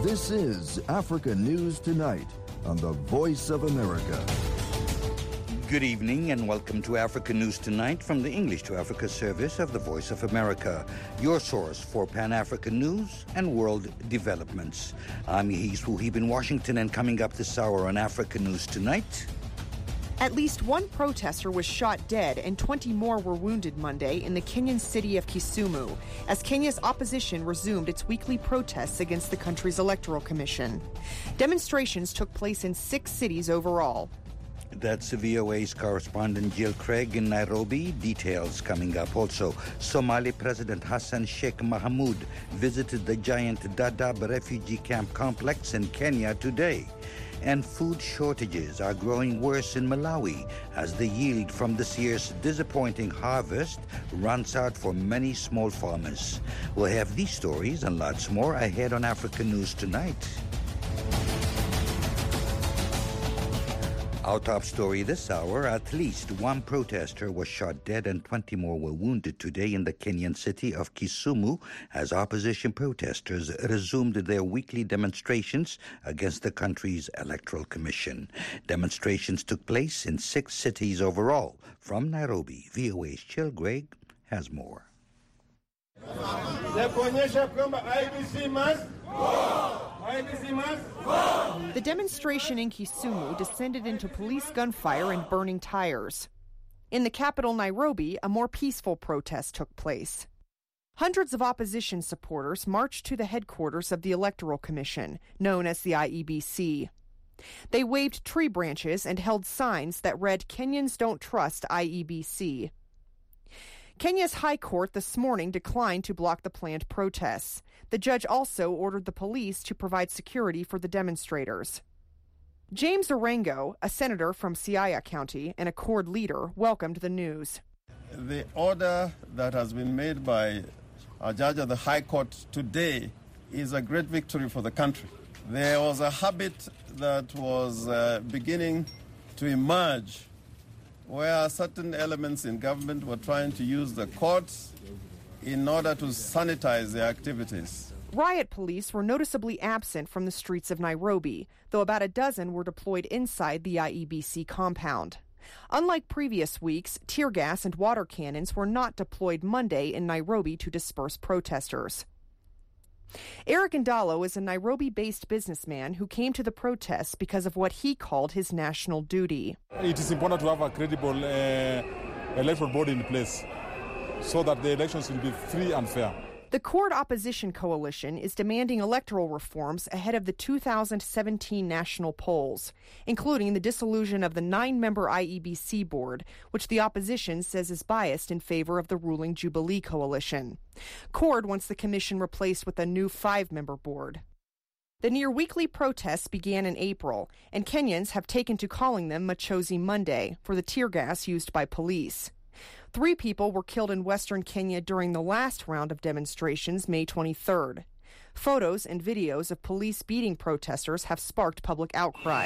This is Africa News Tonight on the Voice of America. Good evening and welcome to Africa News Tonight from the English to Africa service of the Voice of America, your source for Pan-African news and world developments. I'm Yehis Wuhib in Washington, and coming up this hour on Africa News Tonight. At least one protester was shot dead and 20 more were wounded Monday in the Kenyan city of Kisumu as Kenya's opposition resumed its weekly protests against the country's electoral commission. Demonstrations took place in 6 cities overall. That's VOA's correspondent Jill Craig in Nairobi. Details coming up. Also, Somali President Hassan Sheikh Mohamud visited the giant Dadaab refugee camp complex in Kenya today. And food shortages are growing worse in Malawi as the yield from this year's disappointing harvest runs out for many small farmers. We'll have these stories and lots more ahead on Africa News Tonight. Our top story this hour, at least one protester was shot dead and 20 more were wounded today in the Kenyan city of Kisumu as opposition protesters resumed their weekly demonstrations against the country's electoral commission. Demonstrations took place in 6 cities overall. From Nairobi, VOA's Jill Craig has more. The demonstration in Kisumu descended into police gunfire and burning tires. In the capital, Nairobi, a more peaceful protest took place. Hundreds of opposition supporters marched to the headquarters of the Electoral Commission, known as the IEBC. They waved tree branches and held signs that read, "Kenyans don't trust IEBC." Kenya's High Court this morning declined to block the planned protests. The judge also ordered the police to provide security for the demonstrators. James Orengo, a senator from Siaya County and a CORD leader, welcomed the news. The order that has been made by a judge of the High Court today is a great victory for the country. There was a habit that was beginning to emerge where certain elements in government were trying to use the courts in order to sanitize their activities. Riot police were noticeably absent from the streets of Nairobi, though about a dozen were deployed inside the IEBC compound. Unlike previous weeks, tear gas and water cannons were not deployed Monday in Nairobi to disperse protesters. Eric Ndalo is a Nairobi-based businessman who came to the protests because of what he called his national duty. It is important to have a credible electoral board in place so that the elections will be free and fair. The CORD Opposition Coalition is demanding electoral reforms ahead of the 2017 national polls, including the dissolution of the 9-member IEBC board, which the opposition says is biased in favor of the ruling Jubilee coalition. CORD wants the commission replaced with a new 5-member board. The near-weekly protests began in April, and Kenyans have taken to calling them Machozi Monday for the tear gas used by police. 3 people were killed in western Kenya during the last round of demonstrations, May 23rd. Photos and videos of police beating protesters have sparked public outcry.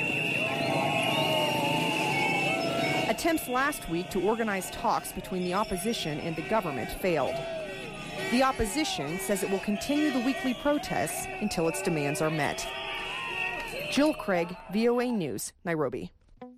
Attempts last week to organize talks between the opposition and the government failed. The opposition says it will continue the weekly protests until its demands are met. Jill Craig, VOA News, Nairobi.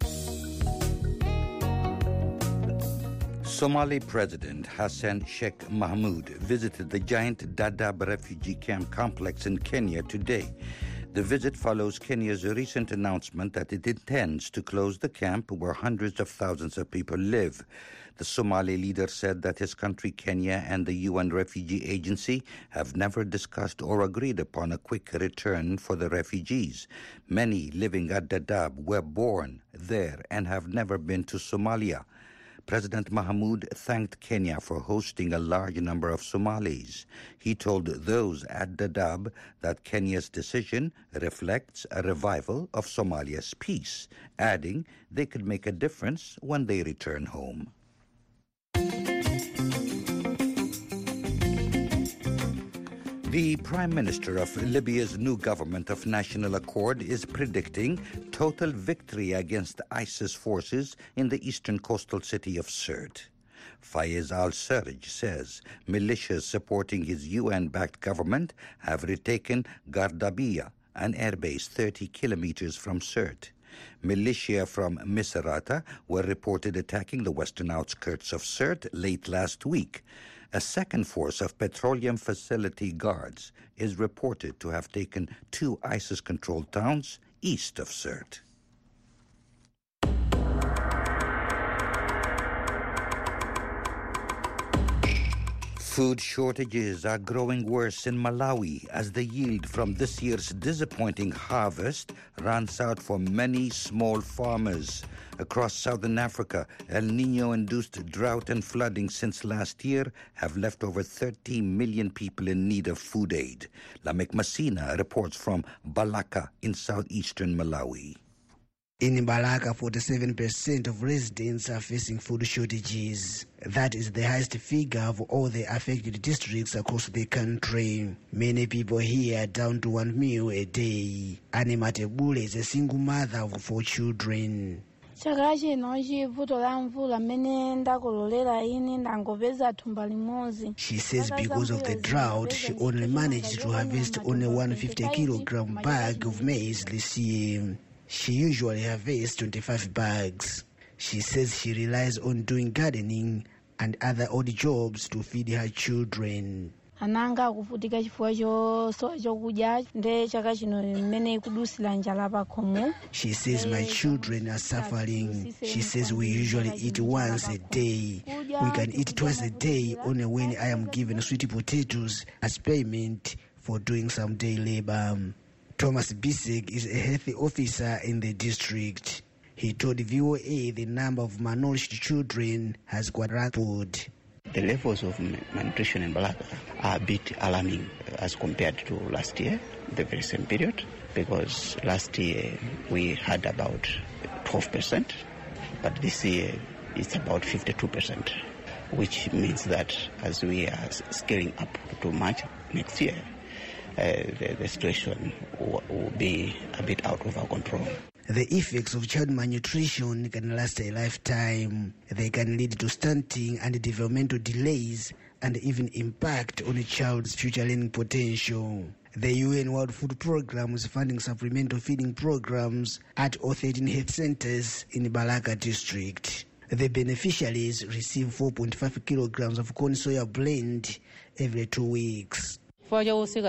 Somali President Hassan Sheikh Mohamud visited the giant Dadaab refugee camp complex in Kenya today. The visit follows Kenya's recent announcement that it intends to close the camp where hundreds of thousands of people live. The Somali leader said that his country, Kenya, and the UN Refugee Agency have never discussed or agreed upon a quick return for the refugees. Many living at Dadaab were born there and have never been to Somalia. President Mohamud thanked Kenya for hosting a large number of Somalis. He told those at Dadaab that Kenya's decision reflects a revival of Somalia's peace, adding they could make a difference when they return home. The Prime Minister of Libya's new government of national accord is predicting total victory against ISIS forces in the eastern coastal city of Sirte. Fayez al-Sarraj says militias supporting his UN-backed government have retaken Gardabiya, an airbase 30 kilometers from Sirte. Militia from Misrata were reported attacking the western outskirts of Sirte late last week. A second force of petroleum facility guards is reported to have taken 2 ISIS-controlled towns east of Sirte. Food shortages are growing worse in Malawi as the yield from this year's disappointing harvest runs out for many small farmers. Across southern Africa, El Niño-induced drought and flooding since last year have left over 30 million people in need of food aid. Lamek Masina reports from Balaka in southeastern Malawi. In Balaka, 47% of residents are facing food shortages. That is the highest figure of all the affected districts across the country. Many people here are down to 1 meal a day. Annie Matebule is a single mother of 4 children. She says because of the drought, she only managed to harvest only 150-kilogram bag of maize this year. She usually harvests 25 bags. She says she relies on doing gardening and other odd jobs to feed her children. She says my children are suffering. She says we usually eat once a day. We can eat twice a day only when I am given sweet potatoes as payment for doing some day labor. Thomas Bisek is a health officer in the district. He told VOA the number of malnourished children has quadrupled. The levels of malnutrition in Balaka are a bit alarming as compared to last year, the very same period, because last year we had about 12%, but this year it's about 52%, which means that as we are scaling up too much next year, the situation will be a bit out of our control. The effects of child malnutrition can last a lifetime. They can lead to stunting and developmental delays and even impact on a child's future learning potential. The UN World Food Programme is funding supplemental feeding programs at all 13 health centers in Balaka district. The beneficiaries receive 4.5 kilograms of corn soya blend every 2 weeks. Chris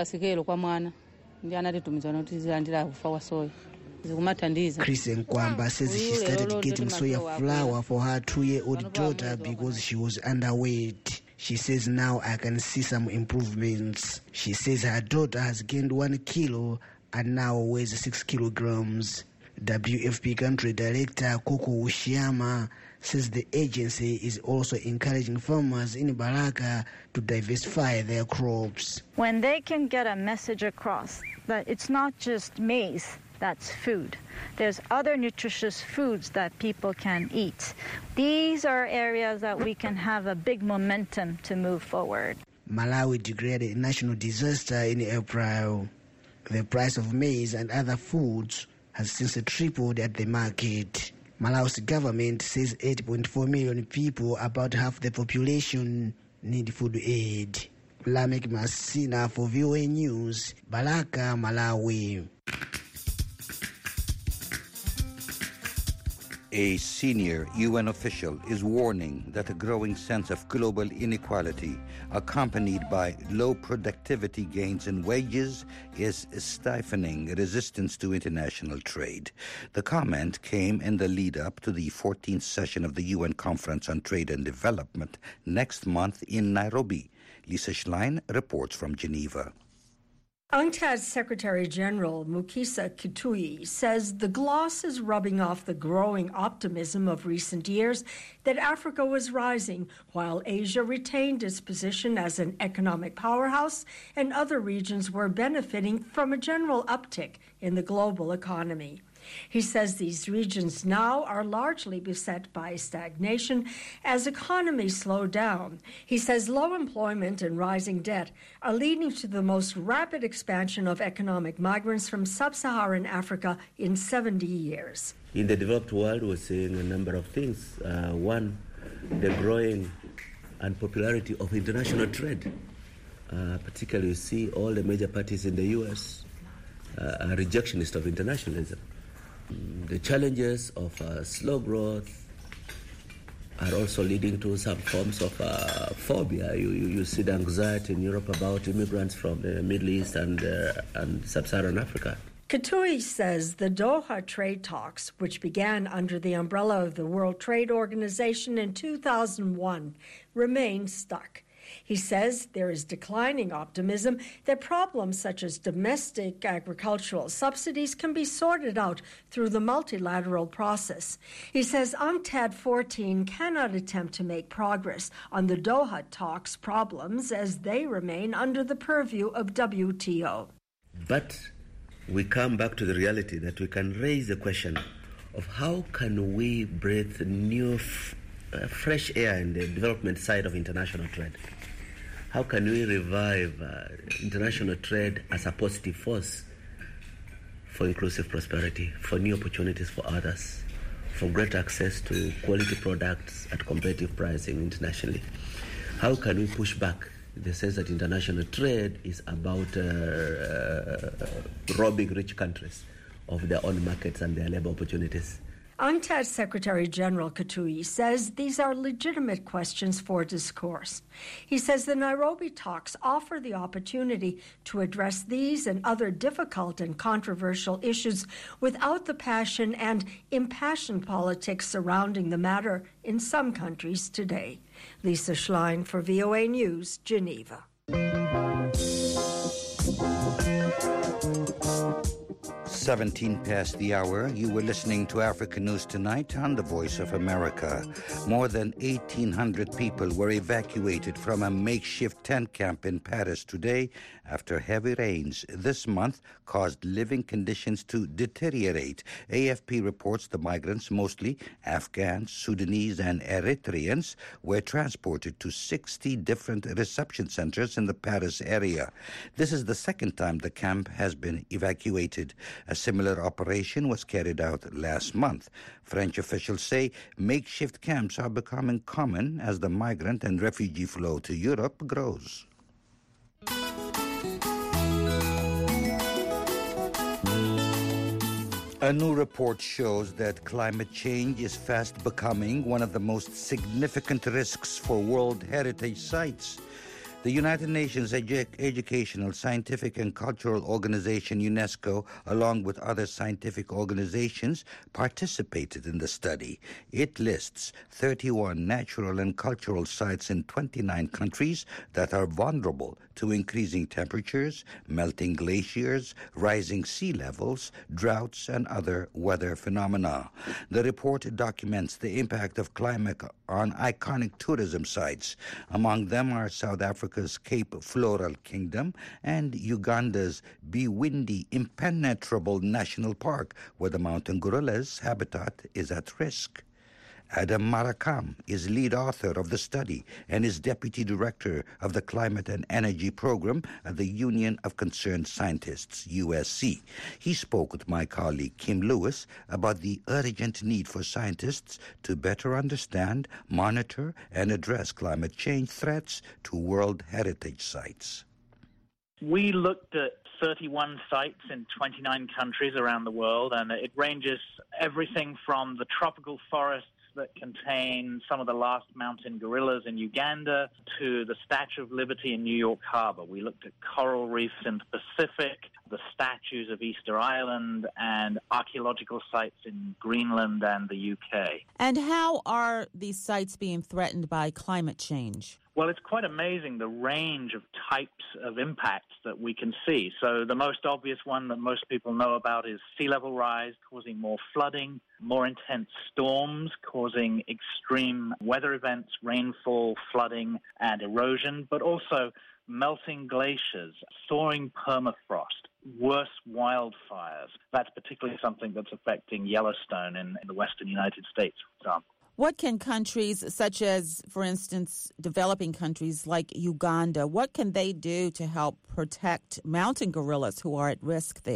Nkwamba says she started getting soya flour for her 2-year-old daughter because she was underweight. She says now I can see some improvements. She says her daughter has gained 1 kilo and now weighs 6 kilograms. WFP country director Koko Ushiyama says the agency is also encouraging farmers in Balaka to diversify their crops. When they can get a message across that it's not just maize that's food, there's other nutritious foods that people can eat. These are areas that we can have a big momentum to move forward. Malawi declared a national disaster in April. The price of maize and other foods has since tripled at the market. Malawi's government says 8.4 million people, about half the population, need food aid. Lamek Masina for VOA News, Balaka, Malawi. A senior UN official is warning that a growing sense of global inequality, accompanied by low productivity gains in wages, is stifling resistance to international trade. The comment came in the lead-up to the 14th session of the UN Conference on Trade and Development next month in Nairobi. Lisa Schlein reports from Geneva. UNCTAD's Secretary General Mukisa Kitui says the gloss is rubbing off the growing optimism of recent years that Africa was rising, while Asia retained its position as an economic powerhouse and other regions were benefiting from a general uptick in the global economy. He says these regions now are largely beset by stagnation as economies slow down. He says low employment and rising debt are leading to the most rapid expansion of economic migrants from sub-Saharan Africa in 70 years. In the developed world, we're seeing a number of things. One, the growing unpopularity of international trade. Particularly, you see all the major parties in the U.S. Are rejectionists of internationalism. The challenges of slow growth are also leading to some forms of phobia. You see the anxiety in Europe about immigrants from the Middle East and Sub-Saharan Africa. Kitui says the Doha trade talks, which began under the umbrella of the World Trade Organization in 2001, remain stuck. He says there is declining optimism that problems such as domestic agricultural subsidies can be sorted out through the multilateral process. He says UNCTAD 14 cannot attempt to make progress on the Doha talks problems as they remain under the purview of WTO. But we come back to the reality that we can raise the question of how can we breathe new fresh air in the development side of international trade. How can we revive international trade as a positive force for inclusive prosperity, for new opportunities for others, for greater access to quality products at competitive pricing internationally? How can we push back the sense that international trade is about robbing rich countries of their own markets and their labor opportunities? UNCTAD Secretary General Kitui says these are legitimate questions for discourse. He says the Nairobi talks offer the opportunity to address these and other difficult and controversial issues without the passion and impassioned politics surrounding the matter in some countries today. Lisa Schlein for VOA News, Geneva. 17 past the hour. You were listening to Africa News Tonight on the Voice of America. More than 1,800 people were evacuated from a makeshift tent camp in Paris today after heavy rains this month caused living conditions to deteriorate. AFP reports the migrants, mostly Afghans, Sudanese, and Eritreans, were transported to 60 different reception centers in the Paris area. This is the second time the camp has been evacuated. A similar operation was carried out last month. French officials say makeshift camps are becoming common as the migrant and refugee flow to Europe grows. A new report shows that climate change is fast becoming one of the most significant risks for World Heritage Sites. The United Nations Educational, Scientific and Cultural Organization, UNESCO, along with other scientific organizations, participated in the study. It lists 31 natural and cultural sites in 29 countries that are vulnerable to increasing temperatures, melting glaciers, rising sea levels, droughts, and other weather phenomena. The report documents the impact of climate on iconic tourism sites. Among them are South Africa's Cape Floral Kingdom and Uganda's Bwindi Impenetrable National Park, where the mountain gorilla's habitat is at risk. Adam Marakam is lead author of the study and is deputy director of the Climate and Energy Program at the Union of Concerned Scientists, USC. He spoke with my colleague Kim Lewis about the urgent need for scientists to better understand, monitor, and address climate change threats to World Heritage Sites. We looked at 31 sites in 29 countries around the world, and it ranges everything from the tropical forests that contain some of the last mountain gorillas in Uganda to the Statue of Liberty in New York Harbor. We looked at coral reefs in the Pacific, the statues of Easter Island, and archaeological sites in Greenland and the UK. And how are these sites being threatened by climate change? Well, it's quite amazing the range of types of impacts that we can see. So the most obvious one that most people know about is sea level rise causing more flooding, more intense storms causing extreme weather events, rainfall, flooding, and erosion, but also melting glaciers, soaring permafrost, worse wildfires. That's particularly something that's affecting Yellowstone in the western United States, for example. What can countries such as, for instance, developing countries like Uganda, what can they do to help protect mountain gorillas who are at risk there?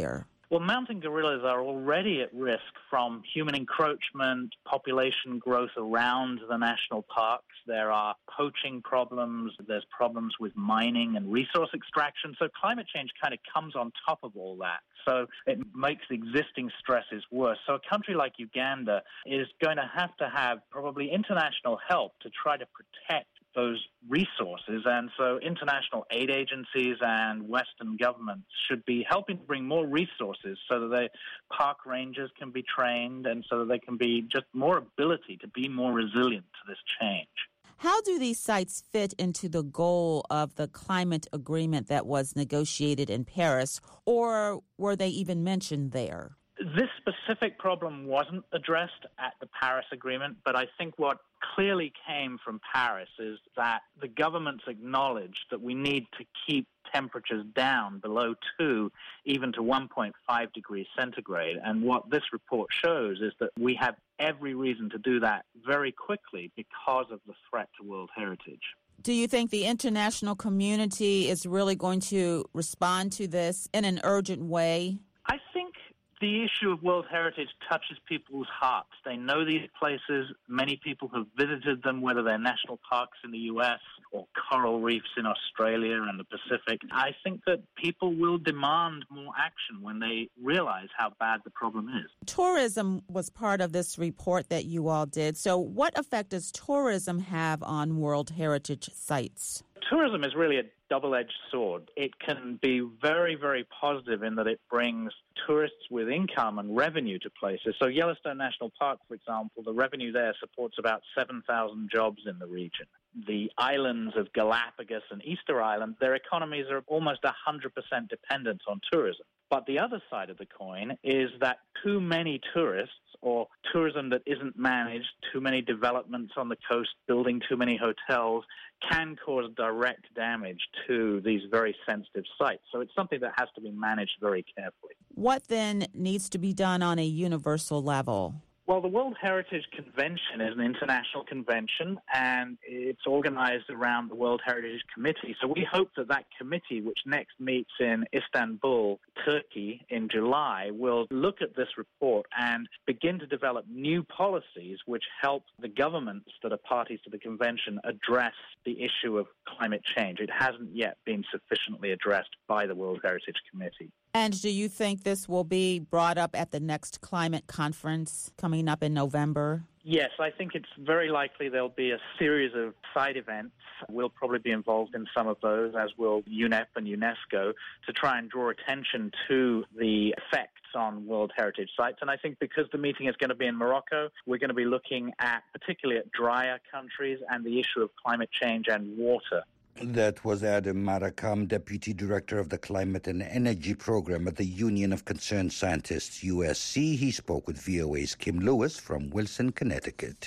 Well, mountain gorillas are already at risk from human encroachment, population growth around the national parks. There are poaching problems. There's problems with mining and resource extraction. So climate change kind of comes on top of all that. So it makes existing stresses worse. So a country like Uganda is going to have probably international help to try to protect those resources. And so international aid agencies and Western governments should be helping to bring more resources so that the park rangers can be trained and so that they can be just more ability to be more resilient to this change. How do these sites fit into the goal of the climate agreement that was negotiated in Paris, or were they even mentioned there? This specific problem wasn't addressed at the Paris Agreement, but I think what clearly came from Paris is that the governments acknowledged that we need to keep temperatures down below 2, even to 1.5 degrees centigrade. And what this report shows is that we have every reason to do that very quickly because of the threat to world heritage. Do you think the international community is really going to respond to this in an urgent way? I think the issue of World Heritage touches people's hearts. They know these places. Many people have visited them, whether they're national parks in the U.S. or coral reefs in Australia and the Pacific. I think that people will demand more action when they realize how bad the problem is. Tourism was part of this report that you all did. So what effect does tourism have on World Heritage sites? Tourism is really a double-edged sword. It can be very, very positive in that it brings tourists with income and revenue to places. So Yellowstone National Park, for example, the revenue there supports about 7,000 jobs in the region. The islands of Galapagos and Easter Island, their economies are almost 100% dependent on tourism. But the other side of the coin is that too many tourists, or tourism that isn't managed, too many developments on the coast, building too many hotels, can cause direct damage to these very sensitive sites. So it's something that has to be managed very carefully. What then needs to be done on a universal level? Well, the World Heritage Convention is an international convention, and it's organized around the World Heritage Committee. So we hope that that committee, which next meets in Istanbul, Turkey, in July, will look at this report and begin to develop new policies which help the governments that are parties to the convention address the issue of climate change. It hasn't yet been sufficiently addressed by the World Heritage Committee. And do you think this will be brought up at the next climate conference coming up in November? Yes, I think it's very likely there'll be a series of side events. We'll probably be involved in some of those, as will UNEP and UNESCO, to try and draw attention to the effects on World Heritage sites. And I think because the meeting is going to be in Morocco, we're going to be looking at, particularly at drier countries and the issue of climate change and water. That was Adam Marakam, Deputy Director of the Climate and Energy Program at the Union of Concerned Scientists, USC. He spoke with VOA's Kim Lewis from Wilson, Connecticut.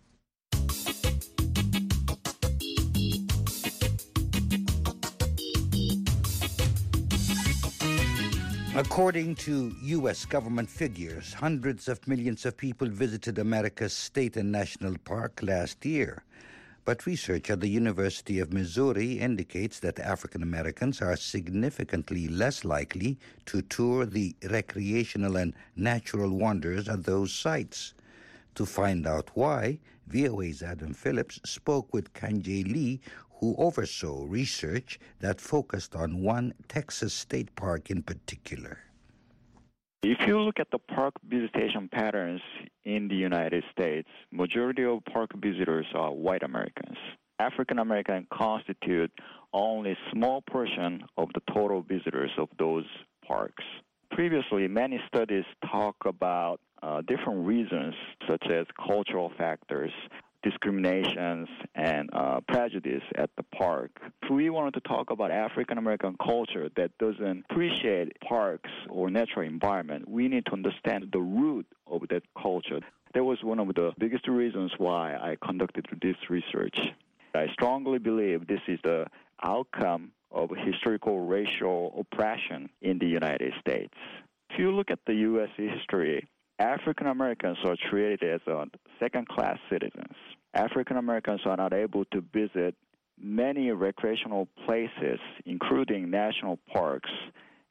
According to U.S. government figures, hundreds of millions of people visited America's state and national park last year. But research at the University of Missouri indicates that African Americans are significantly less likely to tour the recreational and natural wonders at those sites. To find out why, VOA's Adam Phillips spoke with Kanjay Lee, who oversaw research that focused on one Texas state park in particular. If you look at the park visitation patterns in the United States, majority of park visitors are white Americans. African Americans constitute only a small portion of the total visitors of those parks. Previously, many studies talk about different reasons, such as cultural factors, discriminations, and prejudice at the park. If we wanted to talk about African American culture that doesn't appreciate parks or natural environment, we need to understand the root of that culture. That was one of the biggest reasons why I conducted this research. I strongly believe this is the outcome of historical racial oppression in the United States. If you look at the U.S. history, African Americans are treated as second-class citizens. African Americans are not able to visit many recreational places, including national parks,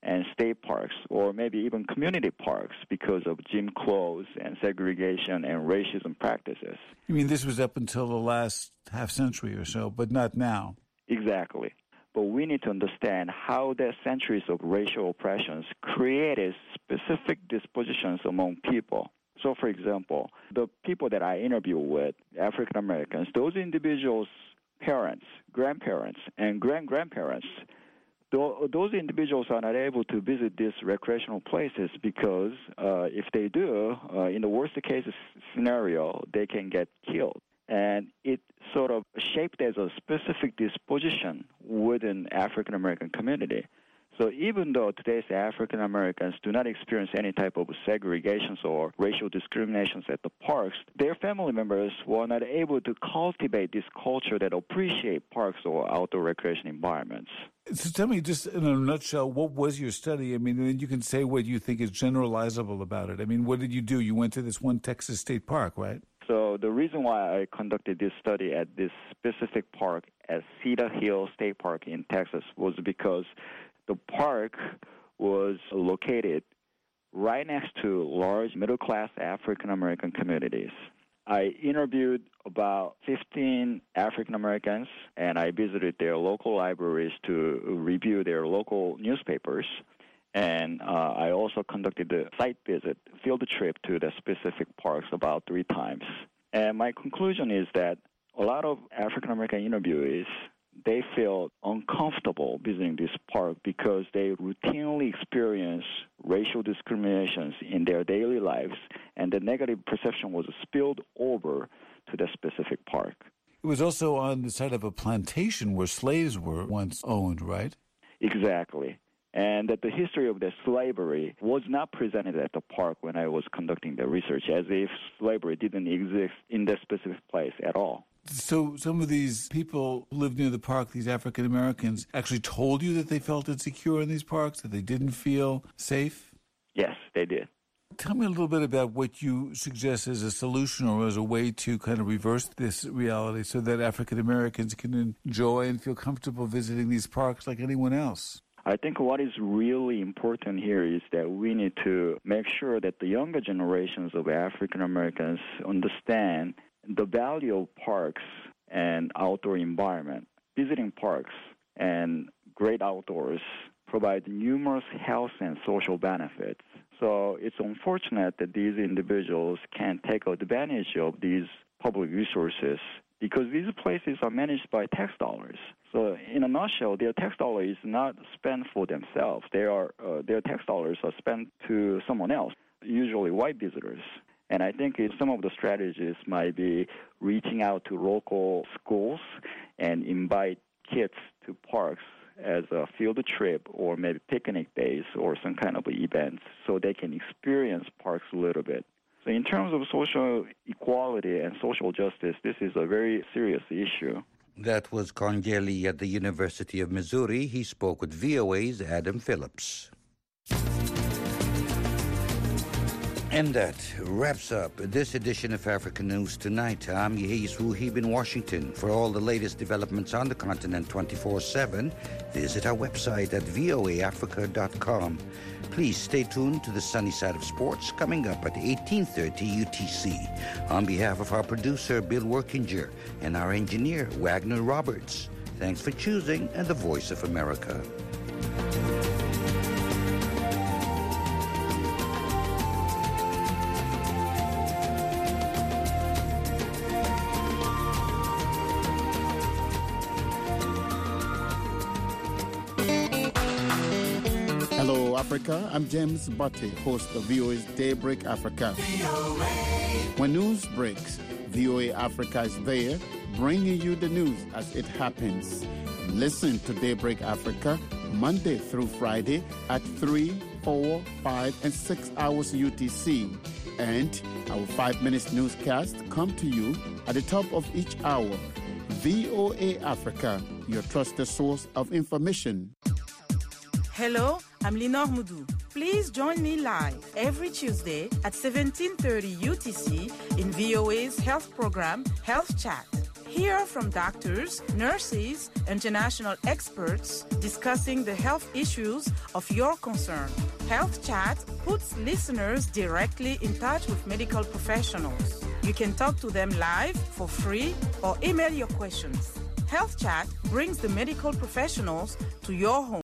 and state parks, or maybe even community parks because of gym clothes and segregation and racism practices. You mean this was up until the last half century or so, but not now? Exactly. But we need to understand how the centuries of racial oppressions created specific dispositions among people. So, for example, the people that I interview with, African Americans, those individuals' parents, grandparents, and grand-grandparents, those individuals are not able to visit these recreational places because if they do, in the worst case scenario, they can get killed. And it sort of shaped as a specific disposition within African American community. So even though today's African Americans do not experience any type of segregations or racial discriminations at the parks, their family members were not able to cultivate this culture that appreciate parks or outdoor recreation environments. So tell me, just in a nutshell, what was your study? I mean, and you can say what you think is generalizable about it. I mean, what did you do? You went to this one Texas state park, right? So the reason why I conducted this study at this specific park at Cedar Hill State Park in Texas was because the park was located right next to large middle-class African-American communities. I interviewed about 15 African-Americans, and I visited their local libraries to review their local newspapers. And I also conducted a site visit, field trip to the specific parks about 3 times. And my conclusion is that a lot of African-American interviewees, they feel uncomfortable visiting this park because they routinely experience racial discriminations in their daily lives, and the negative perception was spilled over to the specific park. It was also on the site of a plantation where slaves were once owned, right? Exactly. And that the history of the slavery was not presented at the park when I was conducting the research, as if slavery didn't exist in that specific place at all. So some of these people who lived near the park, these African Americans, actually told you that they felt insecure in these parks, that they didn't feel safe? Yes, they did. Tell me a little bit about what you suggest as a solution or as a way to kind of reverse this reality so that African Americans can enjoy and feel comfortable visiting these parks like anyone else. I think what is really important here is that we need to make sure that the younger generations of African Americans understand the value of parks and outdoor environment. Visiting parks and great outdoors provide numerous health and social benefits. So it's unfortunate that these individuals can't take advantage of these public resources because these places are managed by tax dollars. So in a nutshell, their tax dollar is not spent for themselves. Their tax dollars are spent to someone else, usually white visitors. And I think some of the strategies might be reaching out to local schools and invite kids to parks as a field trip or maybe picnic days or some kind of events so they can experience parks a little bit. So in terms of social equality and social justice, this is a very serious issue. That was Congeli at the University of Missouri. He spoke with VOA's Adam Phillips. And that wraps up this edition of African News Tonight. I'm Yehiz Wuhib in Washington. For all the latest developments on the continent 24/7, visit our website at voaafrica.com. Please stay tuned to the sunny side of sports coming up at 18:30 UTC. On behalf of our producer, Bill Workinger, and our engineer, Wagner Roberts, thanks for choosing the Voice of America. Hello, Africa. I'm James Butte, host of VOA's Daybreak Africa. When news breaks, VOA Africa is there, bringing you the news as it happens. Listen to Daybreak Africa Monday through Friday at 3, 4, 5, and 6 hours UTC. And our 5-minute newscast come to you at the top of each hour. VOA Africa, your trusted source of information. Hello, I'm Linor Moudou. Please join me live every Tuesday at 17:30 UTC in VOA's health program, Health Chat. Hear from doctors, nurses, international experts discussing the health issues of your concern. Health Chat puts listeners directly in touch with medical professionals. You can talk to them live for free or email your questions. Health Chat brings the medical professionals to your home.